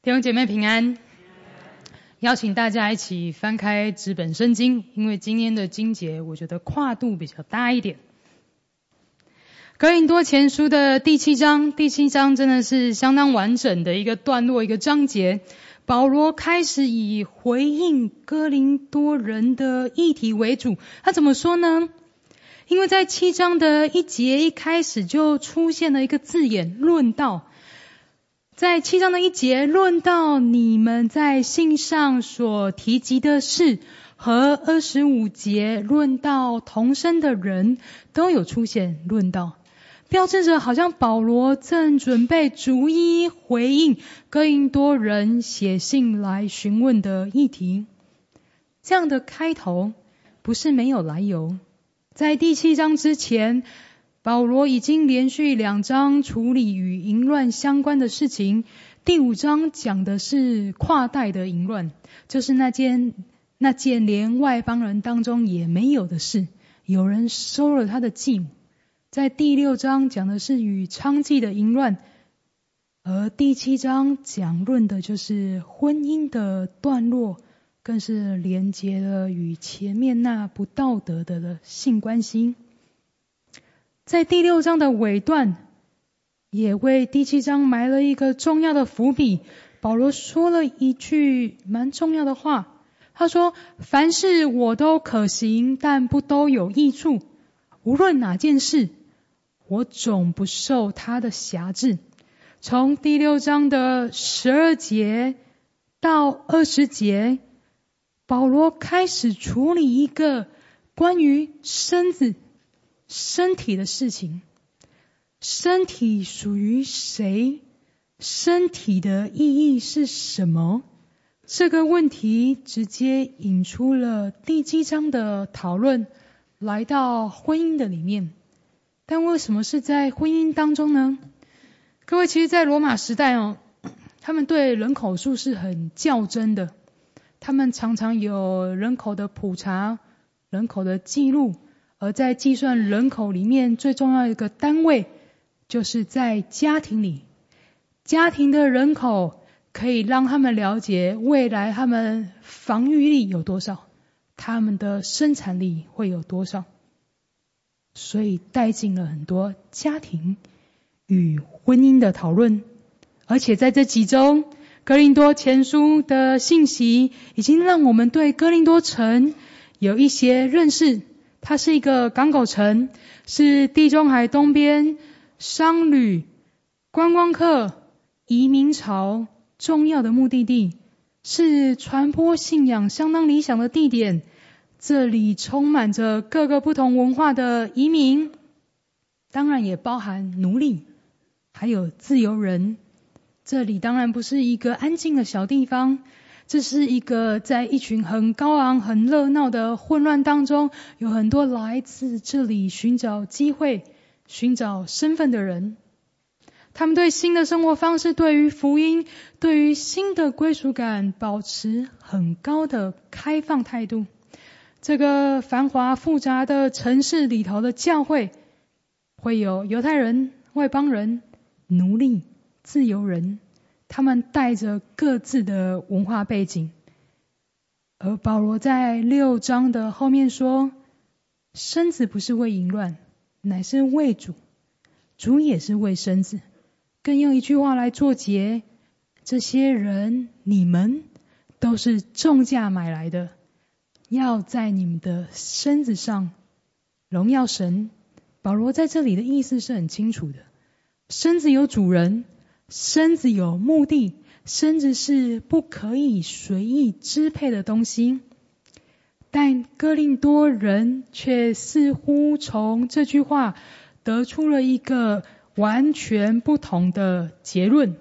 弟兄姐妹平安，邀请大家一起翻开纸本圣经，因为今天的经节我觉得跨度比较大一点。哥林多前书的第七章真的是相当完整的一个段落，一个章节。保罗开始以回应哥林多人的议题为主，他怎么说呢？因为在7章的1节一开始就出现了一个字眼，论道。在7章的1节论到你们在信上所提及的事，和25节论到同声的人都有出现论到，标志着好像保罗正准备逐一回应哥林多人写信来询问的议题。这样的开头不是没有来由，在第7章之前，保罗已经连续2章处理与淫乱相关的事情。第5章讲的是跨代的淫乱，就是那件连外邦人当中也没有的事，有人收了他的继母。在第6章讲的是与娼妓的淫乱，而第7章讲论的就是婚姻的段落，更是连结了与前面那不道德的性关系。在第6章的尾段，也为第7章埋了一个重要的伏笔。保罗说了一句蛮重要的话，他说：凡事我都可行，但不都有益处。无论哪件事，我总不受他的辖制。从第6章的12节到20节，保罗开始处理一个关于身体的事情。身体属于谁？身体的意义是什么？这个问题直接引出了第7章的讨论，来到婚姻的里面。但为什么是在婚姻当中呢？各位，其实在罗马时代他们对人口数是很较真的，他们常常有人口的普查、人口的记录，而在计算人口里面最重要的一个单位就是在家庭里，家庭的人口可以让他们了解未来他们防御力有多少，他们的生产力会有多少，所以带进了很多家庭与婚姻的讨论。而且在这几周，哥林多前书的信息已经让我们对哥林多城有一些认识。它是一个港口城，是地中海东边商旅、观光客、移民潮重要的目的地，是传播信仰相当理想的地点。这里充满着各个不同文化的移民，当然也包含奴隶，还有自由人。这里当然不是一个安静的小地方，这是一个在一群很高昂、很热闹的混乱当中，有很多来自这里寻找机会、寻找身份的人。他们对新的生活方式、对于福音、对于新的归属感保持很高的开放态度。这个繁华复杂的城市里头的教会，会有犹太人、外邦人、奴隶、自由人，他们带着各自的文化背景。而保罗在6章的后面说，身子不是为淫乱，乃是为主，主也是为身子。更用一句话来作结，这些人你们都是重价买来的，要在你们的身子上荣耀神。保罗在这里的意思是很清楚的，身子有主人，身子有目的，身子是不可以随意支配的东西。但哥林多人却似乎从这句话得出了一个完全不同的结论。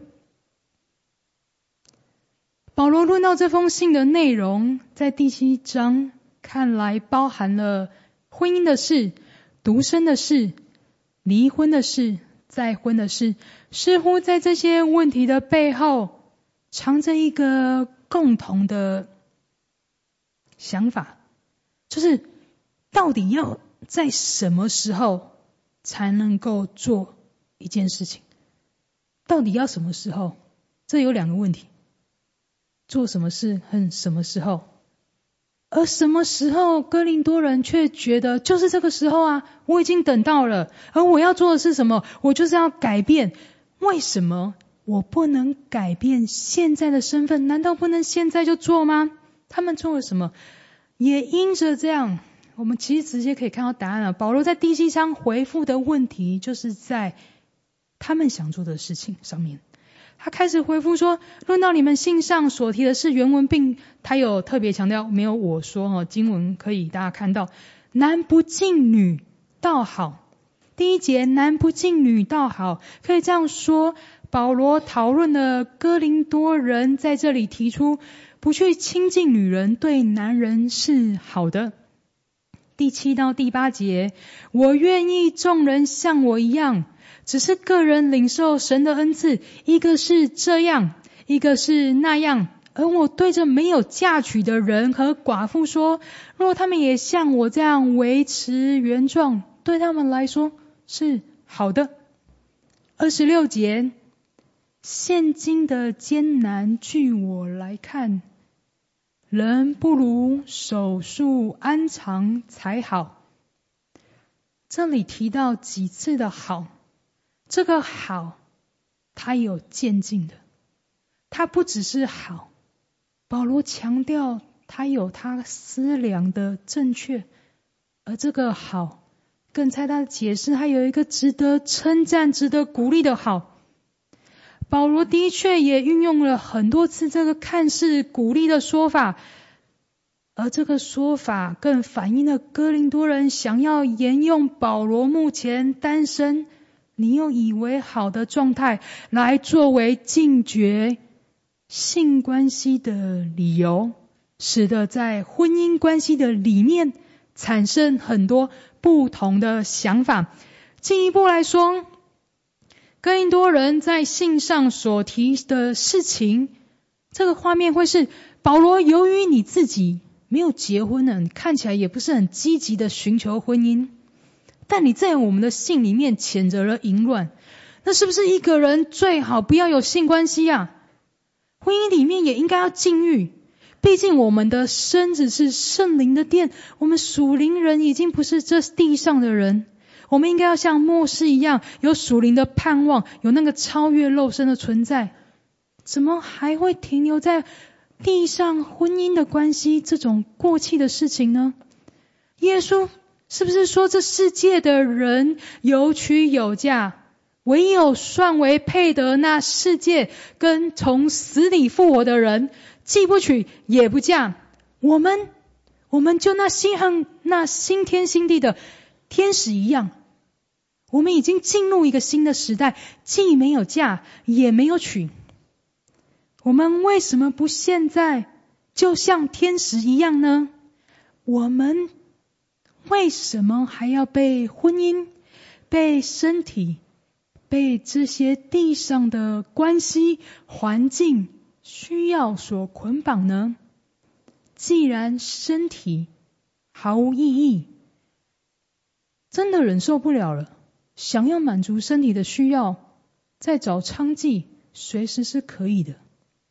保罗论到这封信的内容，在第7章看来包含了婚姻的事、独身的事、离婚的事、再婚的事，似乎在这些问题的背后藏着一个共同的想法，就是到底要在什么时候才能够做一件事情？到底要什么时候？这有2个问题。 做什么事和什么时候。而什么时候哥林多人却觉得就是这个时候啊，我已经等到了，而我要做的是什么？我就是要改变。为什么我不能改变现在的身份？难道不能现在就做吗？他们做了什么？也因着这样，我们其实直接可以看到答案了。保罗在第7章回复的问题就是在他们想做的事情上面。他开始回复说，论到你们信上所提的是原文，并他有特别强调，没有我说经文可以大家看到，男不近女倒好。第1节，男不近女倒好，可以这样说，保罗讨论了哥林多人在这里提出不去亲近女人对男人是好的。第7到第8节，我愿意众人像我一样，只是个人领受神的恩赐，一个是这样，一个是那样。而我对着没有嫁娶的人和寡妇说，若他们也像我这样维持原状，对他们来说是好的。26节，现今的艰难据我来看，人不如守束安常才好。这里提到几次的好，这个好它有渐进的，它不只是好，保罗强调它有他思量的正确，而这个好更在他的解释，它有一个值得称赞值得鼓励的好。保罗的确也运用了很多次这个看似鼓励的说法，而这个说法更反映了哥林多人想要沿用保罗目前单身你又以为好的状态来作为禁绝性关系的理由，使得在婚姻关系的里面产生很多不同的想法。进一步来说，哥林多人在信上所提的事情，这个画面会是保罗，由于你自己没有结婚呢，你看起来也不是很积极的寻求婚姻，但你在我们的信里面谴责了淫乱，那是不是一个人最好不要有性关系啊？婚姻里面也应该要禁欲，毕竟我们的身子是圣灵的殿，我们属灵人已经不是这地上的人，我们应该要像末世一样，有属灵的盼望，有那个超越肉身的存在。怎么还会停留在地上婚姻的关系这种过气的事情呢？耶稣是不是说这世界的人有娶有嫁，唯有算为配得那世界跟从死里复活的人，既不娶也不嫁？我们就那新天新地的天使一样，我们已经进入一个新的时代，既没有嫁也没有娶。我们为什么不现在就像天使一样呢？我们为什么还要被婚姻、被身体、被这些地上的关系、环境需要所捆绑呢？既然身体毫无意义，真的忍受不了了，想要满足身体的需要，再找娼妓随时是可以的。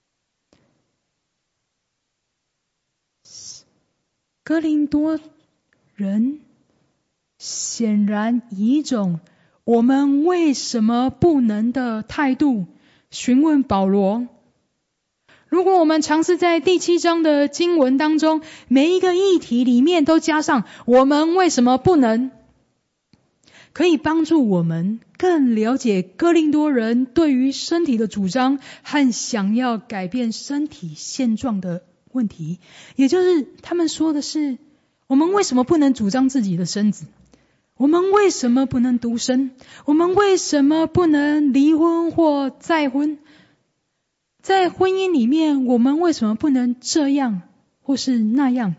哥林多人显然以一种我们为什么不能的态度询问保罗。如果我们尝试在第7章的经文当中，每一个议题里面都加上我们为什么不能，可以帮助我们更了解哥林多人对于身体的主张和想要改变身体现状的问题。也就是他们说的是，我们为什么不能主张自己的身子？我们为什么不能独身？我们为什么不能离婚或再婚？在婚姻里面，我们为什么不能这样或是那样？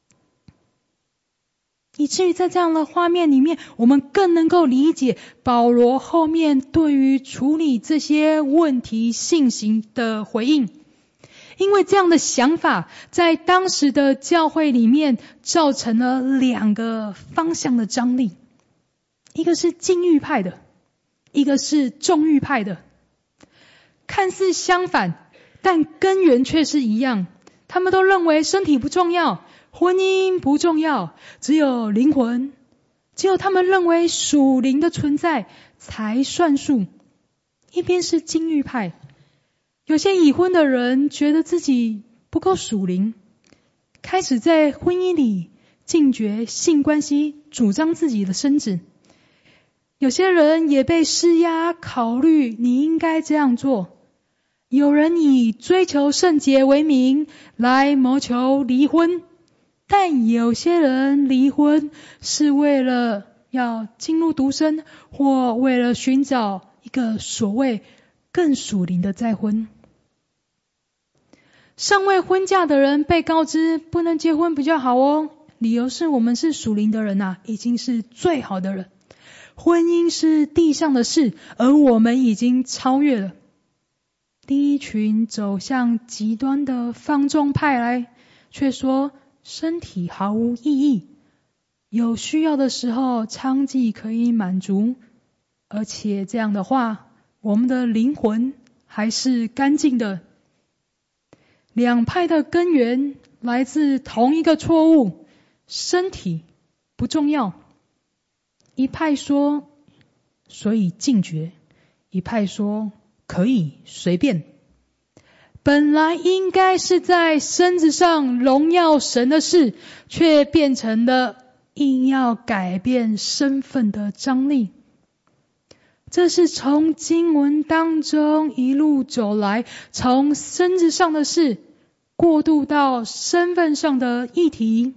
以至于在这样的画面里面，我们更能够理解保罗后面对于处理这些问题信息的回应。因为这样的想法在当时的教会里面造成了2个方向的张力，一个是禁欲派的，一个是纵欲派的。看似相反， 但根源却是一样。他们都认为身体不重要，婚姻不重要，只有灵魂，只有他们认为属灵的存在才算数。一边是禁欲派，有些已婚的人觉得自己不够属灵，开始在婚姻里禁绝性关系，主张自己的身子。有些人也被施压，考虑你应该这样做。有人以追求圣洁为名来谋求离婚，但有些人离婚是为了要进入独身，或为了寻找一个所谓更属灵的再婚。尚未婚嫁的人被告知不能结婚比较好哦，理由是我们是属灵的人已经是最好的人，婚姻是地上的事，而我们已经超越了。另一群走向极端的放纵派来，却说身体毫无意义，有需要的时候娼妓可以满足，而且这样的话，我们的灵魂还是干净的。两派的根源来自同一个错误，身体不重要。一派说所以禁绝，一派说可以随便。本来应该是在身子上荣耀神的事，却变成了硬要改变身份的张力。这是从经文当中一路走来，从身子上的事过渡到身份上的议题。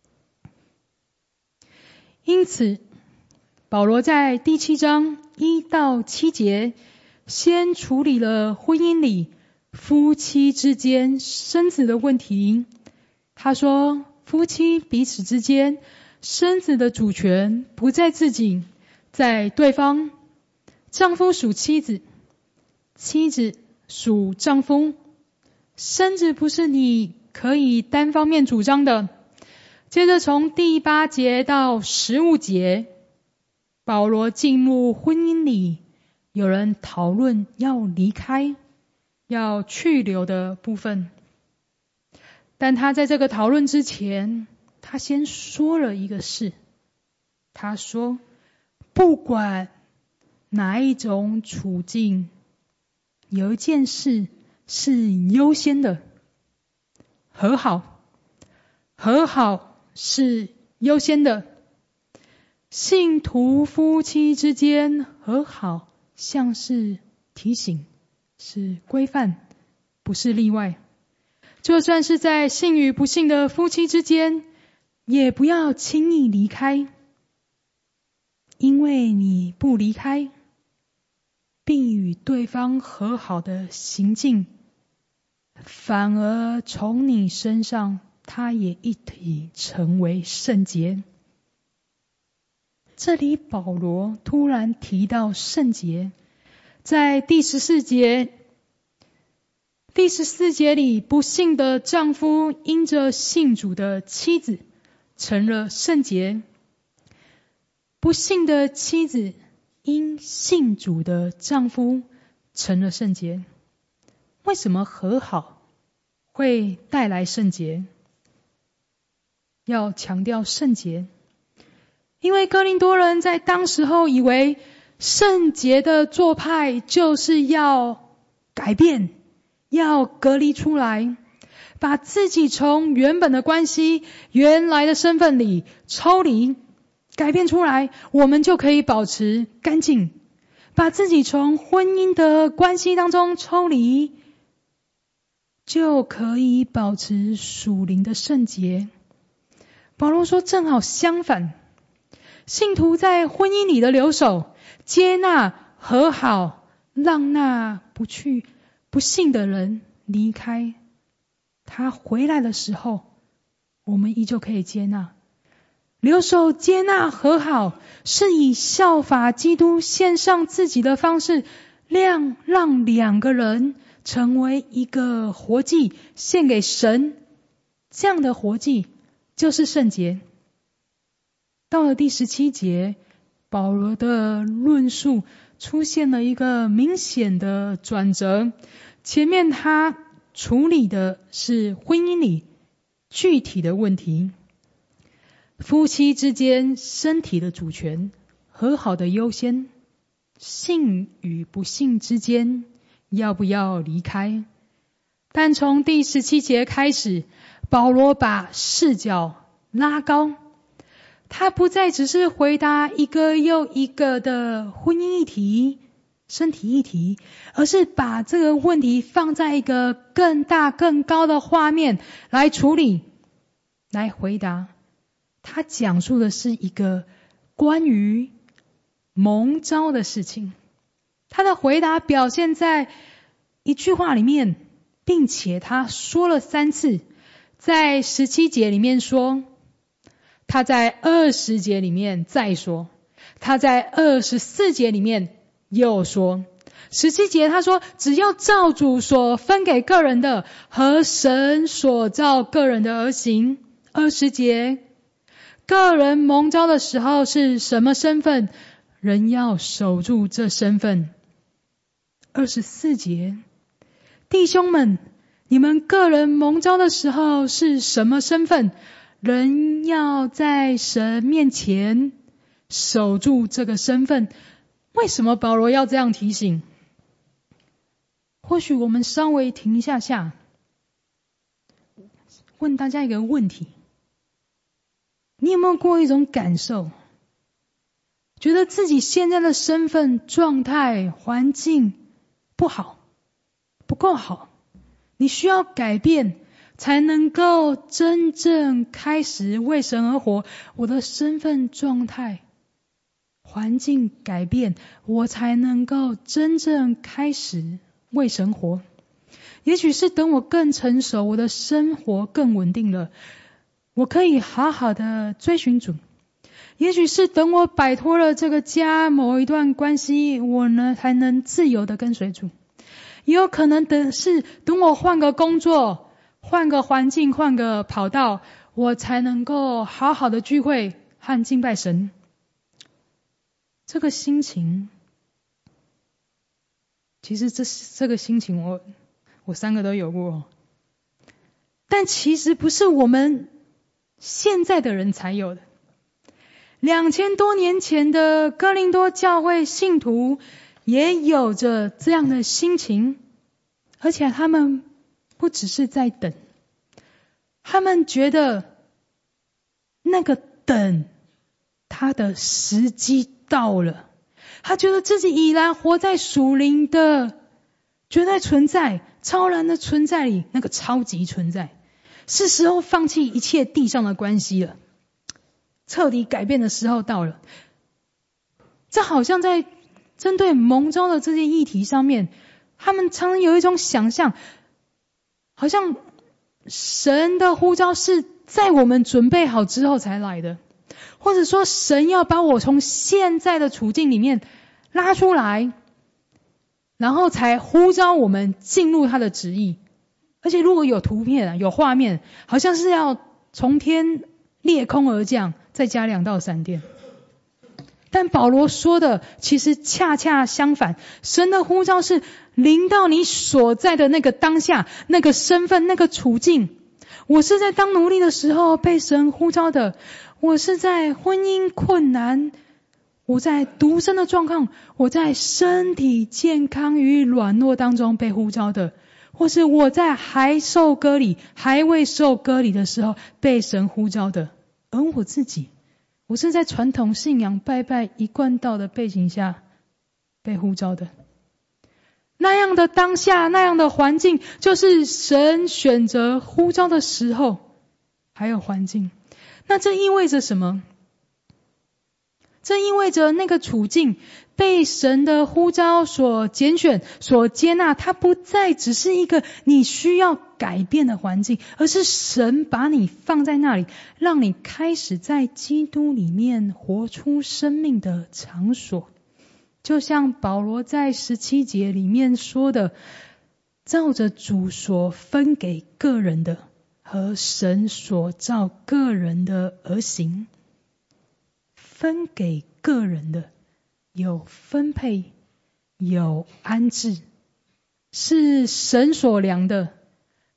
因此保罗在第7章1到7节先处理了婚姻里夫妻之间生子的问题。他说，夫妻彼此之间生子的主权不在自己，在对方。丈夫属妻子，妻子属丈夫，生子不是你可以单方面主张的。接着从第8节到15节，保罗进入婚姻里，有人讨论要离开，要去留的部分。但他在这个讨论之前，他先说了一个事。他说，不管哪一种处境，有一件事是优先的，和好。和好是优先的。信徒夫妻之间和好，像是提醒，是规范，不是例外。就算是在信与不信的夫妻之间，也不要轻易离开，因为你不离开，并与对方和好的行径，反而从你身上，他也一体成为圣洁。这里保罗突然提到圣洁，在第14节。第14节里，不信的丈夫因着信主的妻子成了圣洁，不信的妻子因信主的丈夫成了圣洁。为什么和好会带来圣洁？要强调圣洁，因为哥林多人在当时候以为圣洁的做派就是要改变，要隔离出来，把自己从原本的关系、原来的身份里抽离，改变出来，我们就可以保持干净。把自己从婚姻的关系当中抽离，就可以保持属灵的圣洁。保罗说，正好相反，信徒在婚姻里的留守、接纳、和好，让那不信的人离开，他回来的时候，我们依旧可以接纳。留守、接纳、和好，是以效法基督献上自己的方式，让两个人成为一个活祭，献给神。这样的活祭就是圣洁。到了第17节，保罗的论述出现了一个明显的转折。前面他处理的是婚姻里具体的问题，夫妻之间身体的主权，和好的优先，信与不信之间要不要离开。但从第17节开始，保罗把视角拉高，他不再只是回答一个又一个的婚姻议题、身体议题，而是把这个问题放在一个更大更高的画面来处理、来回答。他讲述的是一个关于蒙召的事情，他的回答表现在一句话里面，并且他说了3次，在17节里面说，他在20节里面再说，他在24节里面又说。17节他说，只要照主所分给个人的和神所造个人的而行。20节，个人蒙召的时候是什么身份，人要守住这身份。24节，弟兄们，你们个人蒙召的时候是什么身份，人要在神面前守住这个身份。为什么保罗要这样提醒？或许我们稍微停一下，问大家一个问题，你有没有过一种感受，觉得自己现在的身份、状态、环境不好，不够好，你需要改变才能够真正开始为神而活。我的身份、状态、环境改变，我才能够真正开始为神活。也许是等我更成熟，我的生活更稳定了，我可以好好的追寻主。也许是等我摆脱了这个家某一段关系，我呢才能自由的跟随主。也有可能等我换个工作，换个环境，换个跑道，我才能够好好的聚会和敬拜神。这个心情，其实这个心情我3个都有过，但其实不是我们现在的人才有的。2000多年前的哥林多教会信徒也有着这样的心情，而且他们不只是在等，他们觉得那个等他的时机到了，他觉得自己已然活在属灵的绝对存在、超然的存在里，那个超级存在，是时候放弃一切地上的关系了，彻底改变的时候到了。这好像在针对蒙召的这些议题上面，他们常常有一种想象，好像神的呼召是在我们准备好之后才来的，或者说神要把我从现在的处境里面拉出来，然后才呼召我们进入他的旨意。而且如果有图片有画面，好像是要从天裂空而降，再加2道闪电。但保罗说的其实恰恰相反，神的呼召是临到你所在的那个当下，那个身份，那个处境。我是在当奴隶的时候被神呼召的，我是在婚姻困难，我在独身的状况，我在身体健康与软弱当中被呼召的，或是我在还受割礼、还未受割礼的时候被神呼召的。而我自己，我是在传统信仰拜拜一贯道的背景下被呼召的。那样的当下，那样的环境，就是神选择呼召的时候还有环境。那这意味着什么？这意味着那个处境被神的呼召所拣选、所接纳，它不再只是一个你需要改变的环境，而是神把你放在那里，让你开始在基督里面活出生命的场所。就像保罗在17节里面说的，照着主所分给个人的和神所造个人的而行。分给个人的有分配，有安置，是神所量的，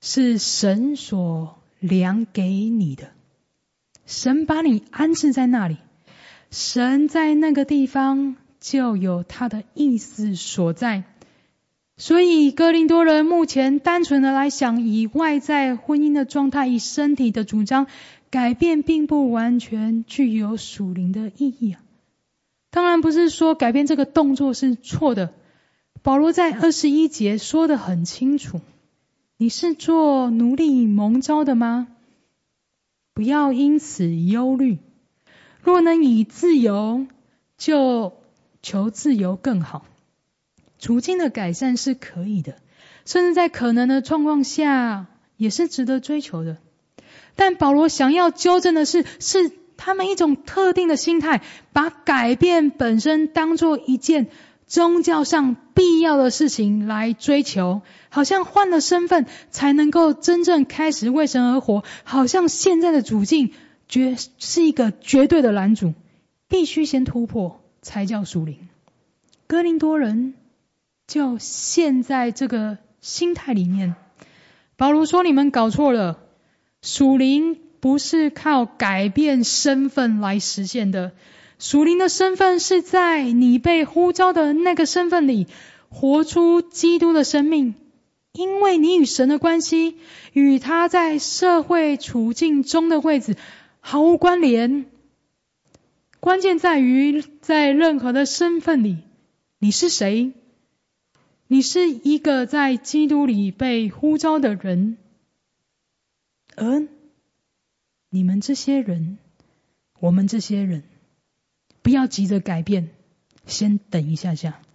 是神所量给你的，神把你安置在那里，神在那个地方就有他的意思所在。所以哥林多人目前单纯的来想，以外在婚姻的状态，以身体的主张改变，并不完全具有属灵的意义啊。当然不是说改变这个动作是错的，保罗在21节说得很清楚，你是做奴隶蒙召的吗？不要因此忧虑，若能以自由，就求自由更好。处境的改善是可以的，甚至在可能的状况下也是值得追求的。但保罗想要纠正的是他们一种特定的心态，把改变本身当作一件宗教上必要的事情来追求，好像换了身份才能够真正开始为神而活，好像现在的处境是一个绝对的拦阻，必须先突破才叫属灵。哥林多人就陷在这个心态里面。保罗说，你们搞错了，属灵不是靠改变身份来实现的，属灵的身份是在你被呼召的那个身份里活出基督的生命，因为你与神的关系与他在社会处境中的位置毫无关联。关键在于在任何的身份里，你是谁？你是一个在基督里被呼召的人，而你们这些人，我们这些人，不要急着改变，先等一下下。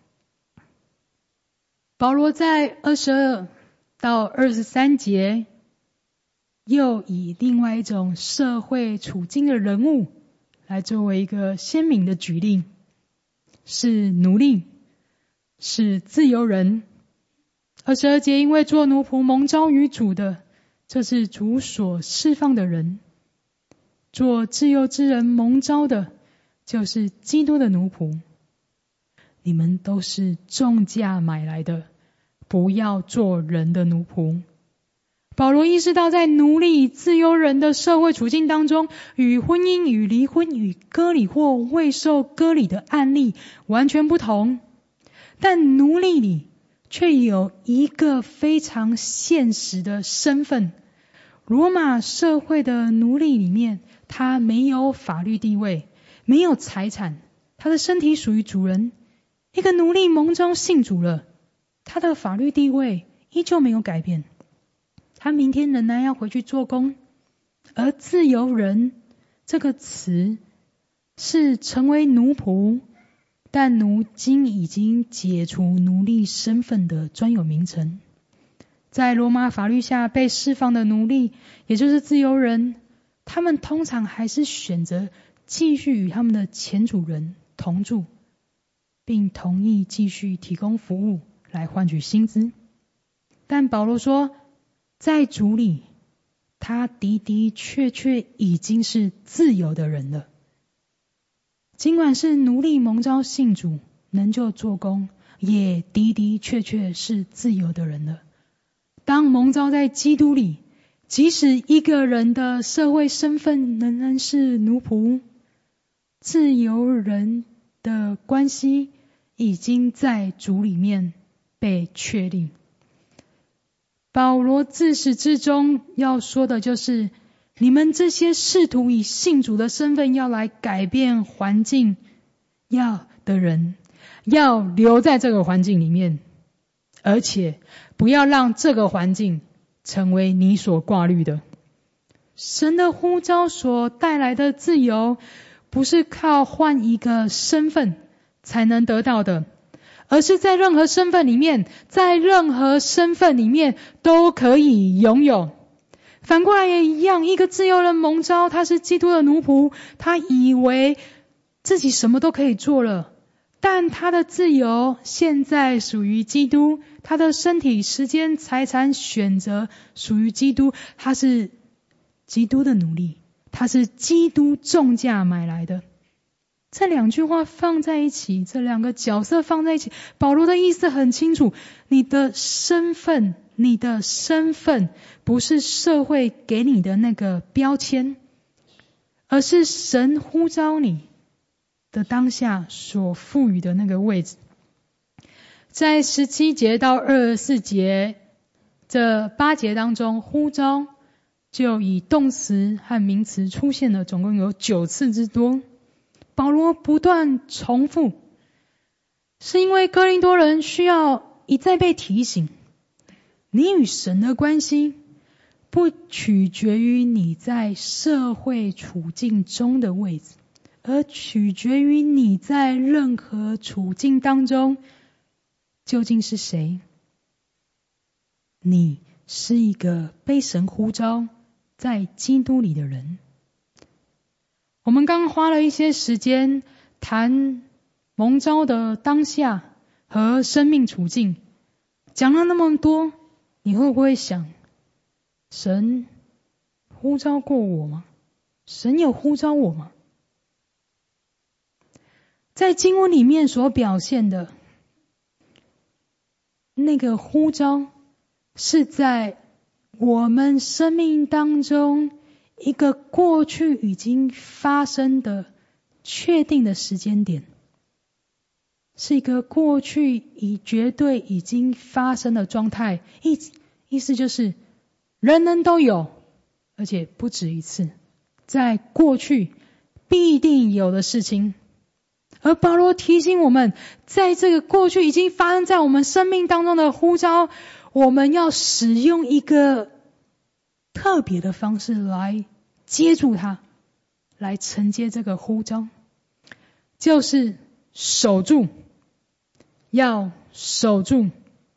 保罗在22到23节又以另外一种社会处境的人物来作为一个鲜明的举例，是奴隶，是自由人。22节，因为做奴仆蒙召于主的，这是主所释放的人；做自由之人蒙召的，就是基督的奴仆。你们都是重价买来的，不要做人的奴仆。保罗意识到，在奴隶自由人的社会处境当中，与婚姻、与离婚、与割礼或未受割礼的案例完全不同，但奴隶里却有一个非常现实的身份。罗马社会的奴隶里面，他没有法律地位，没有财产，他的身体属于主人。一个奴隶蒙召信主了，他的法律地位依旧没有改变，他明天仍然要回去做工。而自由人这个词是成为奴仆，但如今已经解除奴隶身份的专有名称。在罗马法律下被释放的奴隶，也就是自由人，他们通常还是选择继续与他们的前主人同住，并同意继续提供服务来换取薪资。但保罗说，在主里，他的的确确已经是自由的人了。尽管是奴隶蒙召信主，能就做工，也的的确确是自由的人了。当蒙召在基督里，即使一个人的社会身份仍然是奴仆，自由人的关系已经在主里面被确立。保罗自始至终要说的就是，你们这些试图以信主的身份要来改变环境的人，要留在这个环境里面，而且不要让这个环境成为你所挂虑的。神的呼召所带来的自由，不是靠换一个身份才能得到的，而是在任何身份里面，都可以拥有。反过来也一样，一个自由人蒙召，他是基督的奴仆，他以为自己什么都可以做了，但他的自由现在属于基督，他的身体、时间、财产、选择属于基督，他是基督的奴隶，他是基督重价买来的。 这两句话放在一起，这两个角色放在一起，保罗的意思很清楚，你的身份不是社会给你的那个标签，而是神呼召你的当下所赋予的那个位置。在17节到24节这8节当中，呼召就以动词和名词出现了，总共有9次之多。保罗不断重复，是因为哥林多人需要一再被提醒，你与神的关系不取决于你在社会处境中的位置，而取决于你在任何处境当中究竟是谁。你是一个被神呼召在基督里的人。我们刚花了一些时间谈蒙召的当下和生命处境，讲了那么多，你会不会想，神呼召过我吗？神有呼召我吗？在经文里面所表现的那个呼召，是在我们生命当中一个过去已经发生的确定的时间点，是一个过去绝对已经发生的状态，意思就是人人都有，而且不止一次，在过去必定有的事情。而保罗提醒我们，在这个过去已经发生在我们生命当中的呼召，我们要使用一个特别的方式来接住它，来承接这个呼召，就是守住，要守住。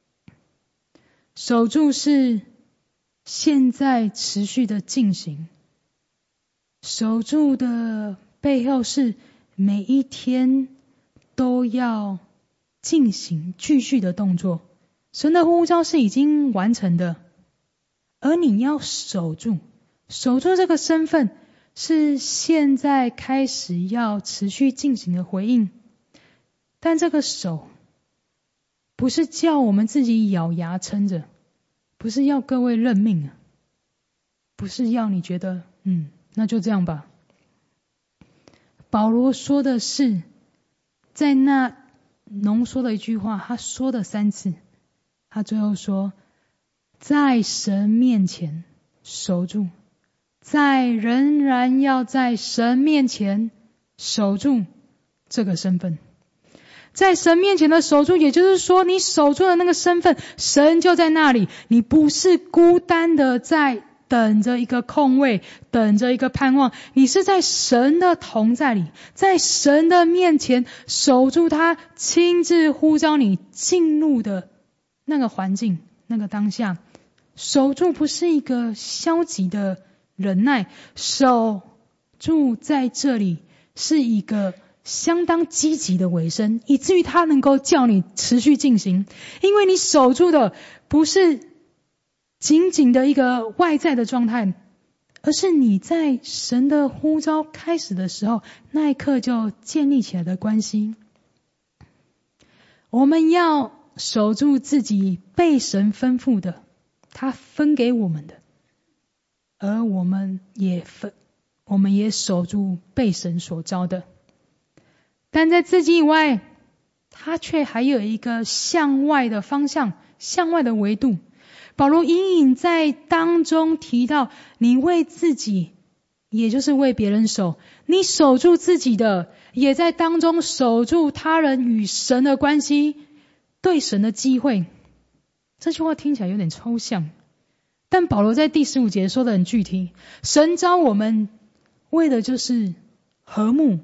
守住是现在持续的进行，守住的背后是每一天都要进行继续的动作。神的呼召是已经完成的，而你要守住这个身份，是现在开始要持续进行的回应。但这个守不是叫我们自己咬牙撑着，不是要各位认命啊，不是要你觉得那就这样吧。保罗说的是，在那浓缩的一句话，他说的3次，他最后说，在神面前守住，仍然要在神面前守住这个身份。在神面前的守住，也就是说你守住的那个身份，神就在那里，你不是孤单的在等着一个空位，等着一个盼望，你是在神的同在里，在神的面前守住他亲自呼召你进入的那个环境，那个当下。守住不是一个消极的忍耐，守住在这里是一个相当积极的尾声，以至于它能够叫你持续进行。因为你守住的不是仅仅的一个外在的状态，而是你在神的呼召开始的时候，那一刻就建立起来的关系。我们要守住自己被神吩咐的，他分给我们的，而我们也守住被神所召的。但在自己以外，他却还有一个向外的方向，向外的维度。保罗隐隐在当中提到，你为自己，也就是为别人守，你守住自己的，也在当中守住他人与神的关系，对神的机会。这句话听起来有点抽象，但保罗在第15节说得很具体，神召我们为的就是和睦。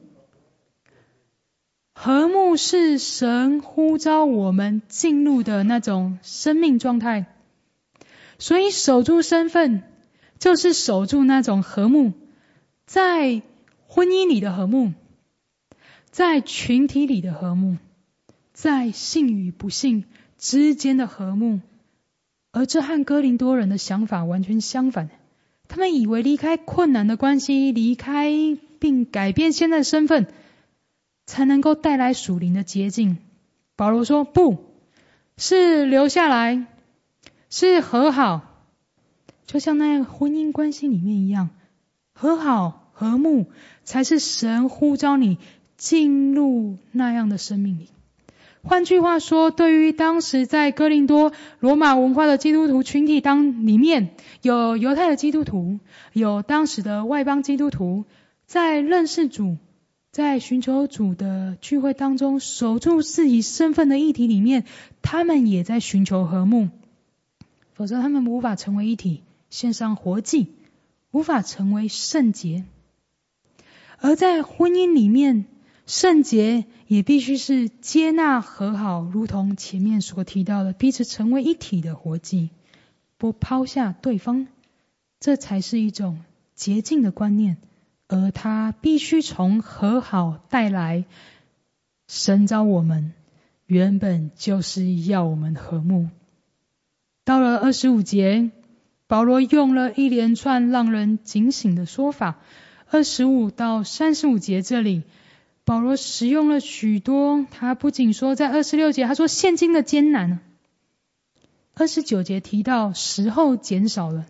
和睦是神呼召我们进入的那种生命状态，所以守住身份就是守住那种和睦，在婚姻里的和睦，在群体里的和睦，在信与不信之间的和睦。而这和哥林多人的想法完全相反，他们以为离开困难的关系，离开并改变现在的身份， 才能够带来属灵的洁净。保罗说，不是留下来，是和好，就像那婚姻关系里面一样，和好和睦才是神呼召你进入那样的生命里。换句话说，对于当时在哥林多罗马文化的基督徒群体里面，有犹太的基督徒，有当时的外邦基督徒，在认识主，在寻求主的聚会当中，守住自己身份的议题里面，他们也在寻求和睦，否则他们无法成为一体，献上活祭，无法成为圣洁。而在婚姻里面，圣洁也必须是接纳和好，如同前面所提到的彼此成为一体的活祭，不抛下对方，这才是一种洁净的观念，而它必须从和好带来。神召我们原本就是要我们和睦。到了25节，保罗用了一连串让人警醒的说法。25到35节这里，保罗使用了许多，他不仅说在26节他说现今的艰难，29节提到时候减少了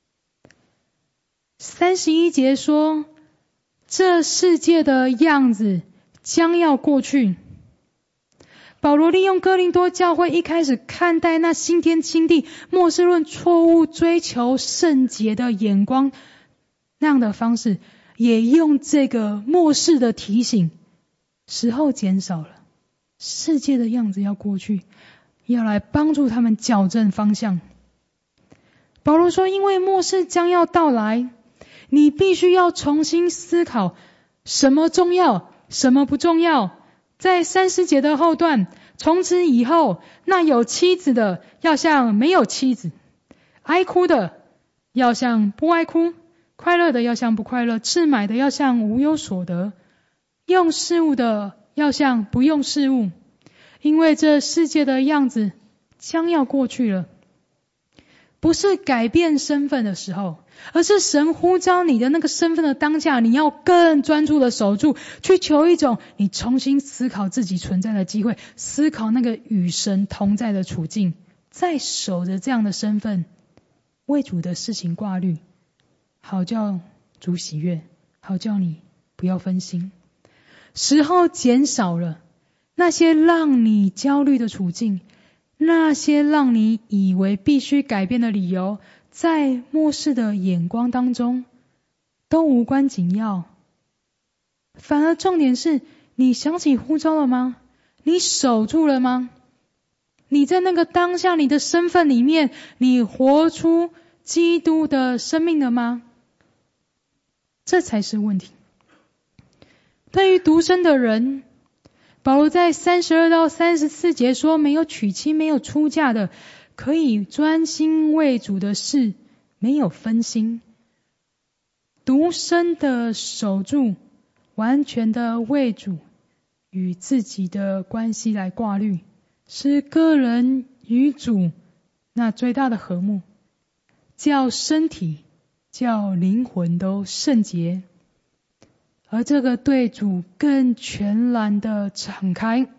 ，31节说这世界的样子将要过去。保罗利用哥林多教会一开始看待那新天新地末世论错误追求圣洁的眼光那样的方式，也用这个末世的提醒，时候减少了，世界的样子要过去，要来帮助他们矫正方向。保罗说，因为末世将要到来，你必须要重新思考什么重要，什么不重要。在30节的后段，从此以后，那有妻子的要像没有妻子，哀哭的要像不哀哭，快乐的要像不快乐，置买的要像无有所得，用事物的要像不用事物，因为这世界的样子将要过去了。不是改变身份的时候，而是神呼召你的那个身份的当下，你要更专注的守住，去求一种你重新思考自己存在的机会，思考那个与神同在的处境，再守着这样的身份，为主的事情挂虑，好叫主喜悦，好叫你不要分心。时候减少了，那些让你焦虑的处境，那些让你以为必须改变的理由，在末世的眼光当中都无关紧要，反而重点是你想起呼召了吗？你守住了吗？你在那个当下你的身份里面，你活出基督的生命了吗？这才是问题。对于独身的人，保罗在32到34节说，没有娶妻没有出嫁的，可以专心为主的事，没有分心。独身的守住，完全的为主与自己的关系来挂虑，是个人与主那最大的和睦，叫身体叫灵魂都圣洁。而这个对主更全然的敞开，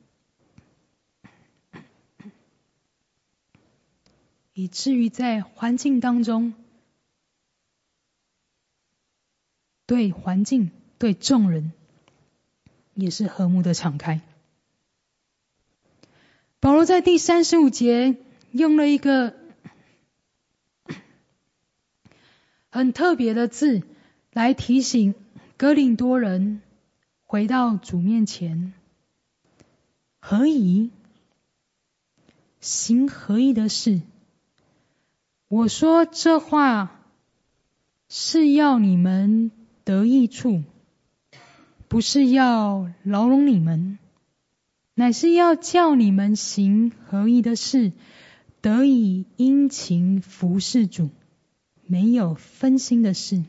以至于在环境当中，对环境对众人也是和睦的敞开。保罗在第35节用了一个很特别的字来提醒哥林多人回到主面前，合宜，行合宜的事。我说这话是要你们得益处，不是要牢笼你们，乃是要叫你们行合宜的事，得以殷勤服侍主，没有分心的事。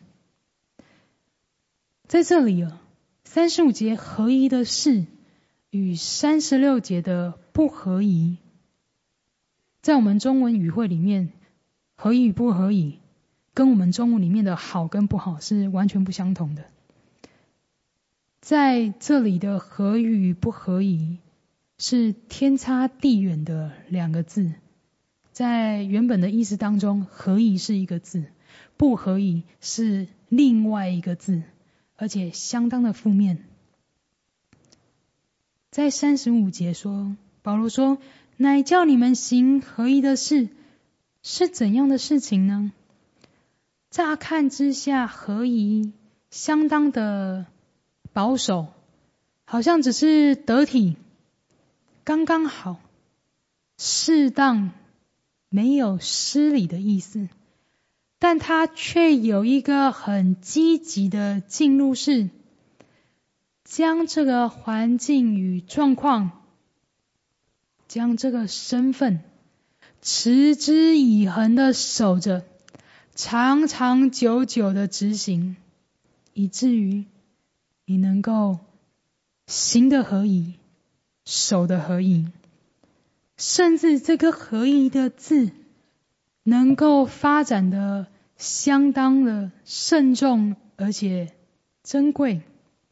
在这里35节合宜的事与36节的不合宜，在我们中文语汇里面，合宜与不合宜跟我们中文里面的好跟不好是完全不相同的。 在这里的合与不合宜是天差地远的两个字，在原本的意思当中，合宜是一个字，不合宜是另外一个字，而且相当的负面。在35节说，保罗说，乃叫你们行合宜的事，是怎样的事情呢？乍看之下，合宜相当的保守，好像只是得体，刚刚好，适当，没有失礼的意思。但它却有一个很积极的进入式，将这个环境与状况，将这个身份持之以恒的守着，长长久久的执行，以至于你能够行得合宜，守得合宜，甚至这个合宜的字能够发展的相当的慎重而且珍贵。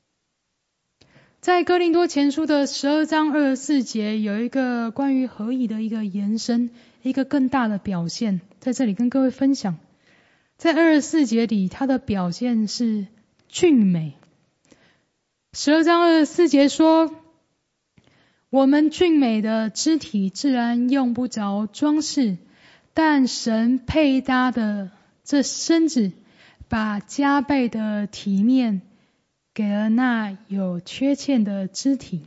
在哥林多前书的12章24节有一个关于合宜的一个延伸，一个更大的表现，在这里跟各位分享。在24节里，它的表现是俊美。12章24节说，我们俊美的肢体自然用不着装饰，但神配搭的这身子，把加倍的体面给了那有缺陷的肢体。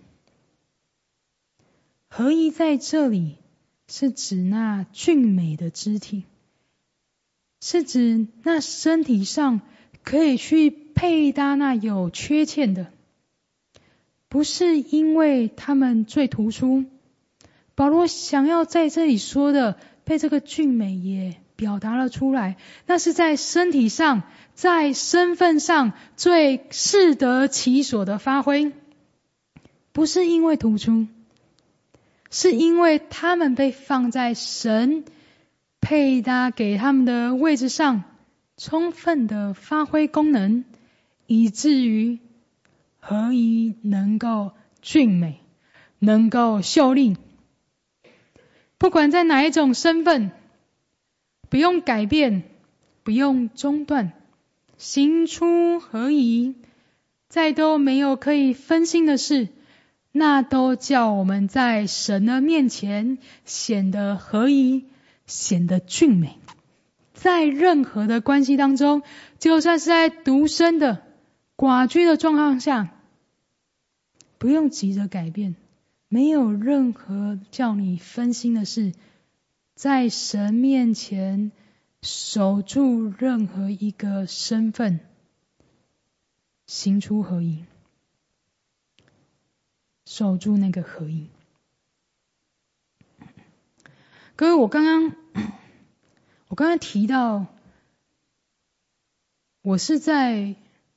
合宜在这里是指那俊美的肢体，是指那身体上可以去配搭那有缺陷的，不是因为他们最突出。保罗想要在这里说的，被这个俊美也表达了出来，那是在身体上，在身份上最适得其所的发挥，不是因为突出，是因为他们被放在神配搭给他们的位置上，充分的发挥功能，以至于合宜能够俊美，能够秀丽。不管在哪一种身份，不用改变，不用中断，行出合宜，再都没有可以分心的事，那都叫我们在神的面前显得合宜，显得俊美。在任何的关系当中，就算是在独身的寡居的状况下，不用急着改变，没有任何叫你分心的事，在神面前守住任何一个身份，行出合宜，守住那个合宜。各位，我刚刚提到，我是在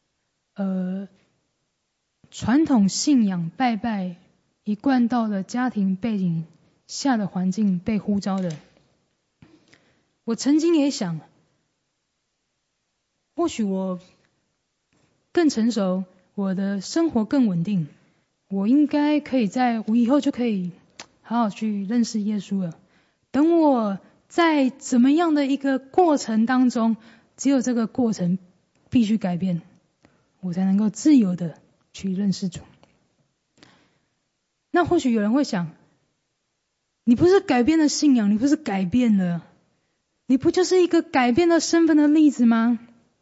传统信仰拜拜一贯道的家庭背景下的环境被呼召的。我曾经也想，或许我更成熟，我的生活更稳定，我应该可以我以后就可以好好去认识耶稣了。等我在怎么样的一个过程当中，只有这个过程必须改变，我才能够自由的去认识主。那或许有人会想，你不是改变了信仰，你不是改变了，你不就是一个改变了身份的例子吗？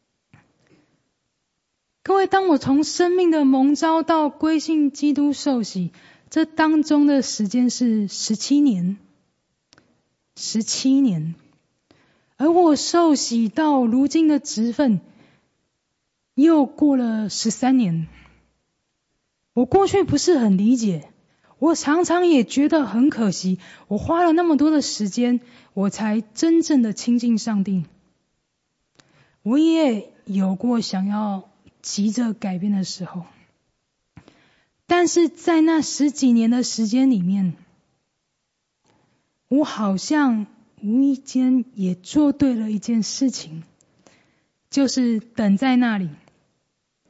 各位，当我从生命的蒙召到归信基督受洗，这当中的时间是17年。17年，而我受洗到如今的职分又过了13年。我过去不是很理解，我常常也觉得很可惜，我花了那么多的时间，我才真正的亲近上帝。我也有过想要急着改变的时候，但是在那10几年的时间里面，我好像无意间也做对了一件事情，就是等在那里，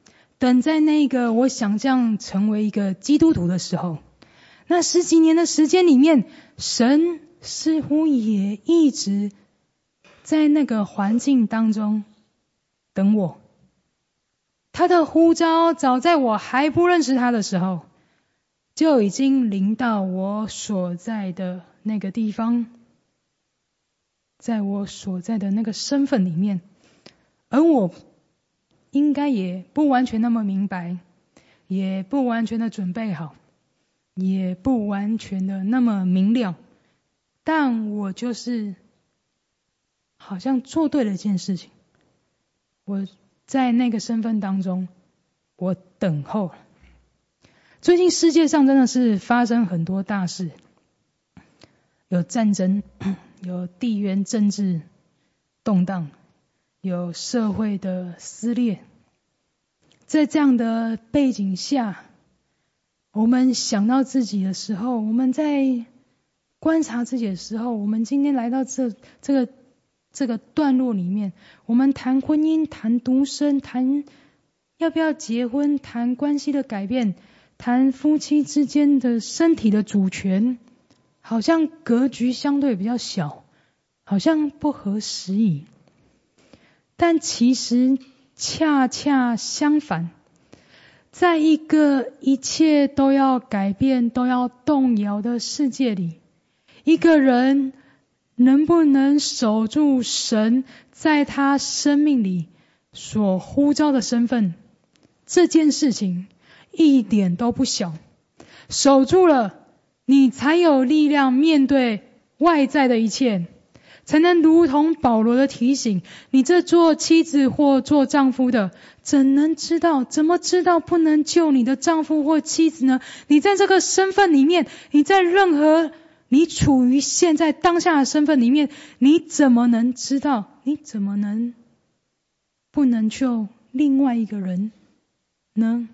等在那个我想象成为一个基督徒的时候，那10几年的时间里面，神似乎也一直在那个环境当中等我。他的呼召早在我还不认识他的时候，就已经临到我所在的那个地方，在我所在的那个身份里面，而我应该也不完全那么明白，也不完全的准备好，也不完全的那么明了，但我就是好像做对了一件事情。我在那个身份当中，我等候了。最近世界上真的是发生很多大事，有战争，有地缘政治动荡，有社会的撕裂。在这样的背景下，我们想到自己的时候，我们在观察自己的时候，我们今天来到这个段落里面，我们谈婚姻，谈独身，谈要不要结婚，谈关系的改变，谈夫妻之间的身体的主权，好像格局相对比较小，好像不合时宜。但其实恰恰相反，在一个一切都要改变、都要动摇的世界里，一个人能不能守住神在他生命里所呼召的身份，这件事情一点都不小。守住了，你才有力量面对外在的一切，才能如同保罗的提醒，你这做妻子或做丈夫的，怎么知道不能救你的丈夫或妻子呢？你在这个身份里面，你在任何你处于现在当下的身份里面，你怎么能知道？你怎么能不能救另外一个人呢？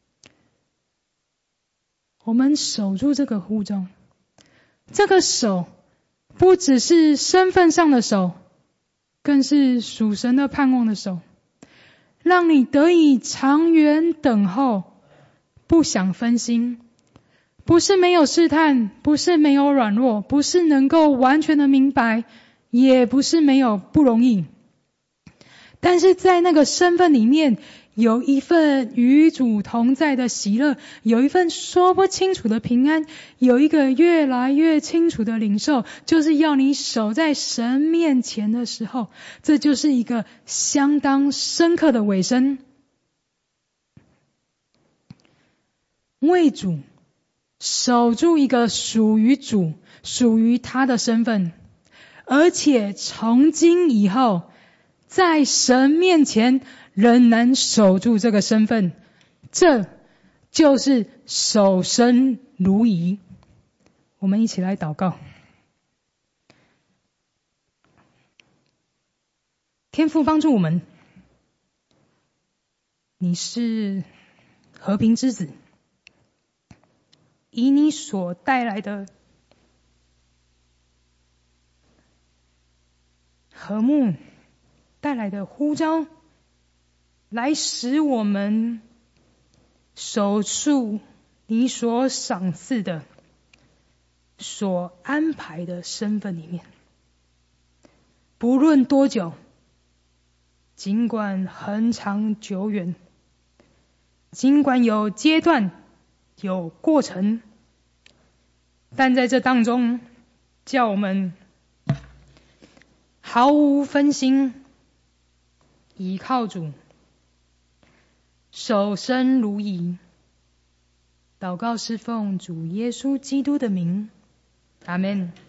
我们守住这个呼召，这个守不只是身份上的守，更是属神的盼望的守，让你得以长远等候，不想分心。不是没有试探，不是没有软弱，不是能够完全的明白，也不是没有不容易。但是在那个身份里面，有一份与主同在的喜乐，有一份说不清楚的平安，有一个越来越清楚的领受，就是要你守在神面前的时候，这就是一个相当深刻的委身。为主守住一个属于主、属于他的身份，而且从今以后在神面前仍能守住这个身份，这就是守身如仪。我们一起来祷告。天父帮助我们，你是和平之子，以你所带来的和睦，带来的呼召，来使我们守住你所赏赐的、所安排的身份里面。不论多久，尽管很长久远，尽管有阶段、有过程，但在这当中，叫我们毫无分心，倚靠主，守身如仪。祷告是奉主耶稣基督的名，阿们。